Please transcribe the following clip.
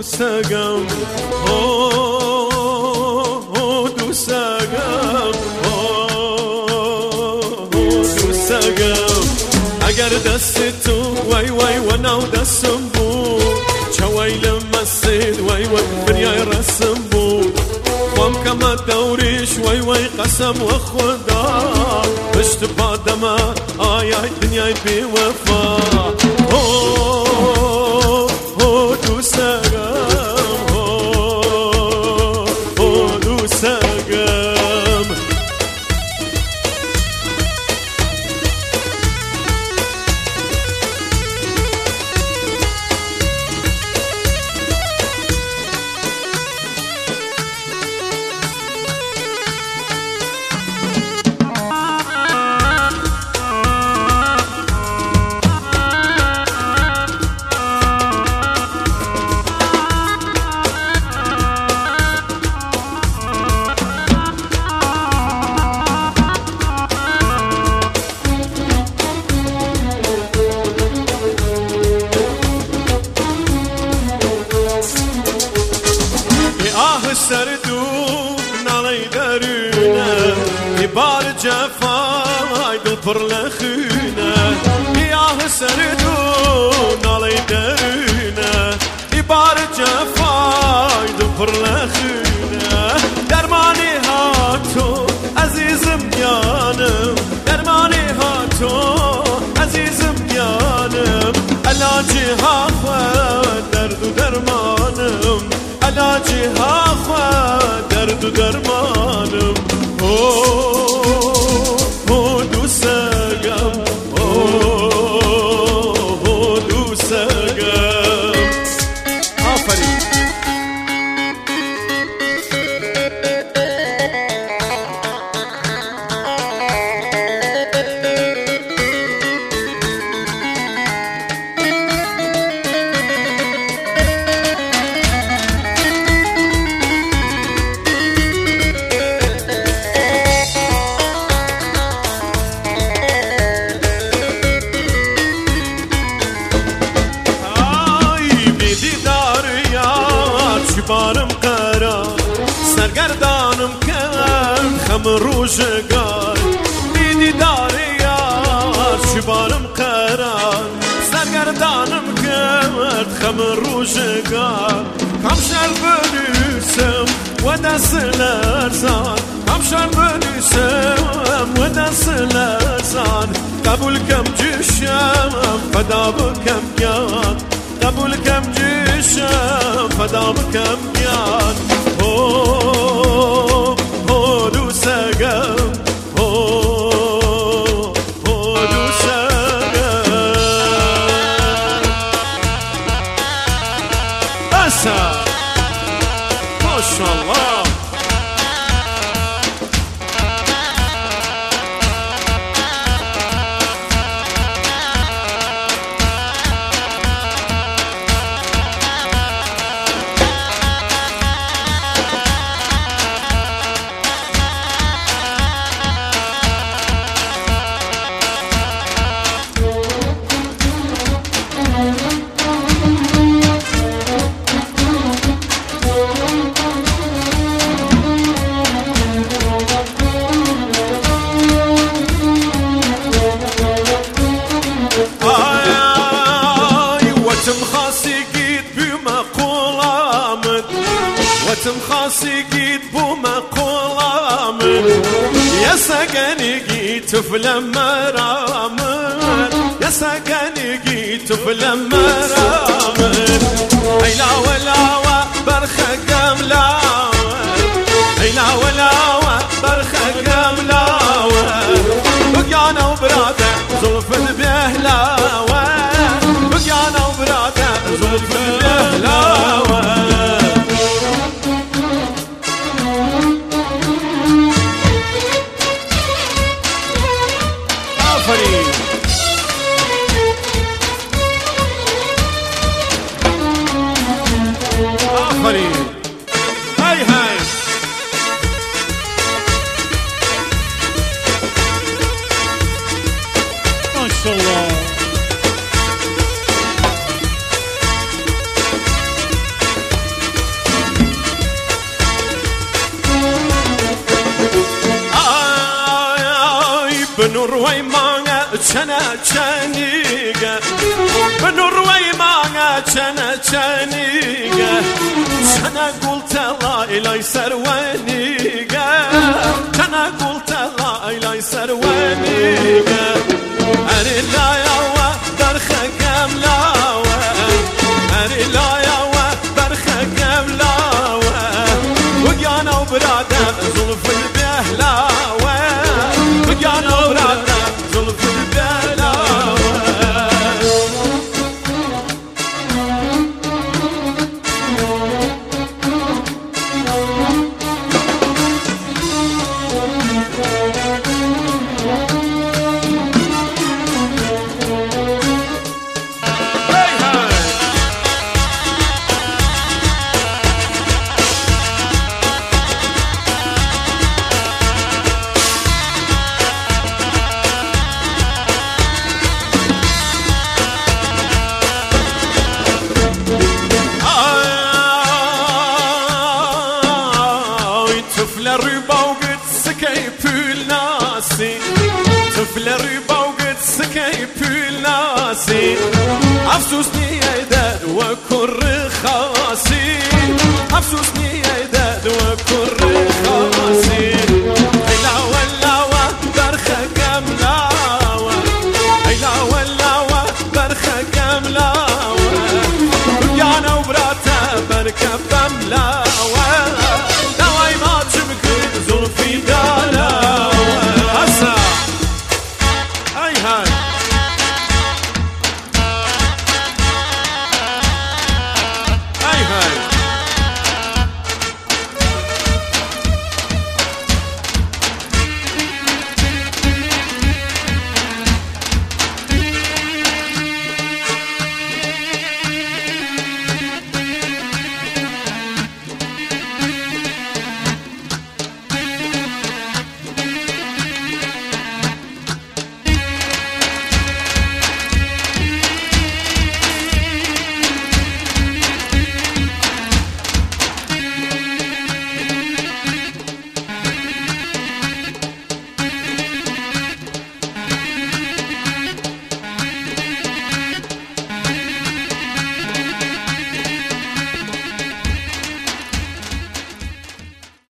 دوستگم دوستگم دوستگم اگر دست تو وای وای و نو دستم بود چوای لمسید وای وای دنیای رسم بود قام کما دوریش وای وای قسم و خدا پشت بادم آی آی دنیای بی وفا دوستگم دوستگم سردو نالی درونه بار جفای دل پر لخونه بیاه سردو نالی درونه بار جفای دل پر لخونه درمانی ها تو عزیزم یانم درمانی ها تو عزیزم یانم علاجی ها خود درد و درمانم علاجی ها خود درد و درمانم دوستگم دوستگم آفرین بارم قرار سرگردانم کرد خم روزگار دیدی داری یار چی بارم قرار سرگردانم کرد خم روزگار کم شر بنویسم و دست لرزان کم شر بنویسم و دست لرزان قبول کم جشم فدا بکم یاد قبول کم جشم فدا بکم یاد دوستگم دوستگم بسا ماشاءالله وتم خاصي قيد بمقولامن يا سقني قيت فلمرامن يا سقني قيت فلمرامن هيلا ولا برخة قملاوة هيلا ولا برخة قملاوة بقيانا وبرادة زلف بهلاوة بقيانا وبرادة زلف بهلاوة آفرین هاي هاي ما شاء الله چنه چنیگه بنروی مانا چنه چنیگه چنه قلت لا إلهي سرونيگه چنه قلت لا إلهي سرونيگه أري لا يوا درخكم لاوه أري لا يوا درخكم لاوه وقانا وبرادة زلف البهلاوه وقانا وبرادة زلف البهلاوه ربا وقد سكي بول ناسي طفل ربا وقد سكي بول ناسي أفسوسني يدر وكر خاسي أفسوسني